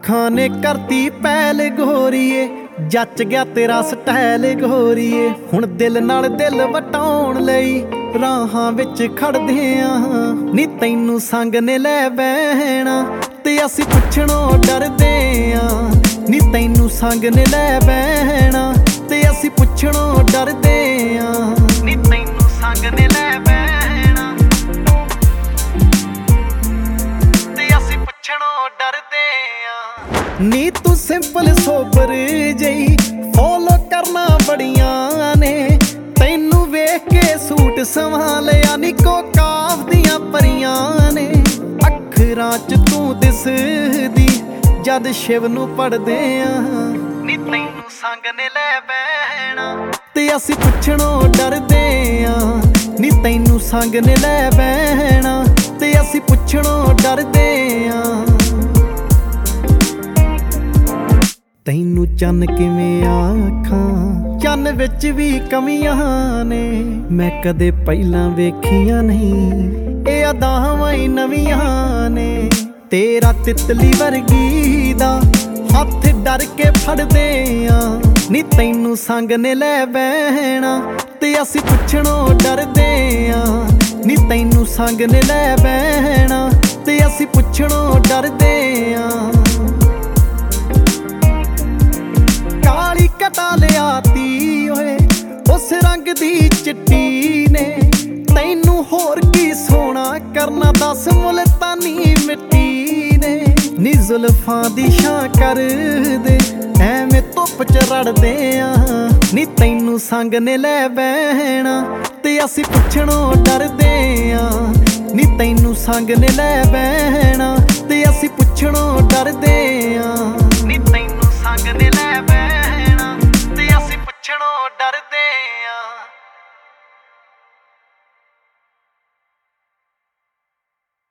ਅੱਖਾਂ ਨੇ ਕਰਤੀ ਪਹਿਲ ਗੋਰੀਏ, ਜੱਚ ਗਿਆ ਤੇਰਾ ਸਟਾਈਲ ਗੋਰੀਏ। ਹੁਣ ਦਿਲ ਨਾਲ ਦਿਲ ਵਟਾਉਣ ਲਈ ਰਾਹਾਂ ਵਿੱਚ ਖੜਦੇ ਆਂ, ਨੀ ਤੈਨੂੰ ਸੰਗ ਨੇ ਲੈ ਬਹਿਣਾ ਤੇ ਅਸੀਂ ਪੁੱਛਣੋਂ ਡਰਦੇ ਆਂ। ਨੀ ਤੈਨੂੰ ਸੰਗ ਨੇ ਲੈ ਬਹਿਣਾ ਤੇ ਅਸੀਂ ਪੁੱਛਣੋਂ ਡਰਦੇ ਆਂ। ਨੀ ਤੈਨੂੰ ਸੰਗ ਨੇ ਲੈ ਬਹਿਣਾ ਤੇ ਅਸੀਂ ਪੁੱਛਣੋਂ ਡਰਦੇ ਆਂ। ਨੀ ਤੂੰ ਸਿੰਪਲ ਸੋਬਰ ਜਈ ਫੋਲੋ ਕਰਨਾ ਬੜੀਆਂ ਨੇ, ਤੈਨੂੰ ਵੇਖ ਕੇ ਸੂਟ ਸਵਾ ਲਿਆ ਨੀ ਕੋਕਾਫ ਦੀਆਂ ਪਰੀਆਂ ਨੇ। ਅੱਖਰਾਂ 'ਚ ਤੂੰ ਦਿਸਦੀ ਜਦ ਸ਼ਿਵ ਨੂੰ ਪੜਦੇ ਆਂ, ਨੀ ਤੈਨੂੰ ਸੰਗ ਨੇ ਲੈ ਬਹਿਣਾ ਤੇ ਅਸੀਂ ਪੁੱਛਣੋਂ ਡਰਦੇ ਆਂ। ਨੀ ਤੈਨੂੰ ਸੰਗ ਨੇ ਲੈ ਬਹਿਣਾ ਤੇ ਅਸੀਂ ਪੁੱਛਣੋਂ ਡਰਦੇ ਆਂ। ਤੈਨੂੰ ਚੰਨ ਕਿਵੇਂ ਆਖਾਂ, ਚੰਨ ਵਿੱਚ ਵੀ ਕਮੀਆਂ ਨੇ, ਮੈਂ ਕਦੇ ਪਹਿਲਾਂ ਵੇਖੀਆਂ ਨਹੀਂ, ਇਹ ਅਦਾਵਾਂ ਹੀ ਨਵੀਆਂ ਨੇ। ਤੇਰਾ ਤਿਤਲੀ ਵਰਗੀ ਦਾ ਹੱਥ ਡਰ ਕੇ ਫੜਦੇ ਆਂ, ਨੀ ਤੈਨੂੰ ਸੰਗ ਨੇ ਲੈ ਬਹਿਣਾ ਤੇ ਅਸੀਂ ਪੁੱਛਣੋਂ ਡਰਦੇ ਆਂ। ਨੀ ਤੈਨੂੰ ਸੰਗ ਨੇ ਲੈ ਬਹਿਣਾ ਤੇ ਅਸੀਂ ਪੁੱਛਣੋਂ ਡਰਦੇ ਆਂ। ਕਾਲੀ ਕਟਾ ਲਿਆਤੀ ਓਏ ਉਸ ਰੰਗ ਦੀ ਚਿੱਟੀ ਨੇ, ਤੈਨੂੰ ਹੋਰ ਕੀ ਸੋਹਣਾ ਕਰਨਾ ਦੱਸ ਮੁਲਤਾਨੀ ਮਿੱਟੀ ਨੇ। ਨੀ ਜ਼ੁਲਫਾਂ ਦੀ ਛਾਂ ਕਰਦੇ ਐਵੇਂ ਧੁੱਪ 'ਚ ਰੜਦੇ ਆਂ, ਨੀ ਤੈਨੂੰ ਸੰਗ ਨੇ ਲੈ ਬਹਿਣਾ ਤੇ ਅਸੀਂ ਪੁੱਛਣੋਂ ਡਰਦੇ ਆਂ। ਨੀ ਤੈਨੂੰ ਸੰਗ ਨੇ ਲੈ ਬਹਿਣਾ ਤੇ ਅਸੀਂ ਪੁੱਛਣੋਂ ਡਰਦੇ